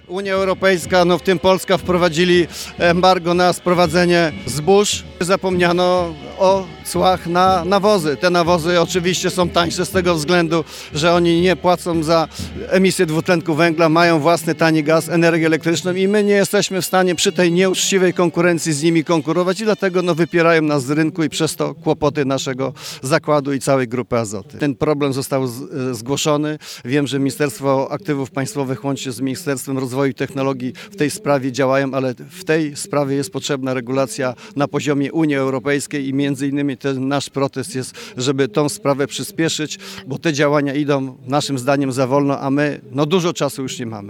Unia Europejska, w tym Polska, wprowadzili embargo na sprowadzenie zbóż. Zapomniano o cłach na nawozy. Te nawozy oczywiście są tańsze z tego względu, że oni nie płacą za emisję dwutlenku węgla, mają własny tani gaz, energię elektryczną i my nie jesteśmy w stanie przy tej nieuczciwej konkurencji z nimi konkurować i dlatego wypierają nas z rynku i przez to kłopoty naszego zakładu i całej Grupy Azoty. Ten problem został zgłoszony. Wiem, że Ministerstwo Aktywów Państwowych łącznie z Ministerstwem Rozwoju i Technologii w tej sprawie działają, ale w tej sprawie jest potrzebna regulacja na poziomie Unii Europejskiej i między innymi ten nasz protest jest, żeby tą sprawę przyspieszyć, bo te działania idą naszym zdaniem za wolno, a my dużo czasu już nie mamy.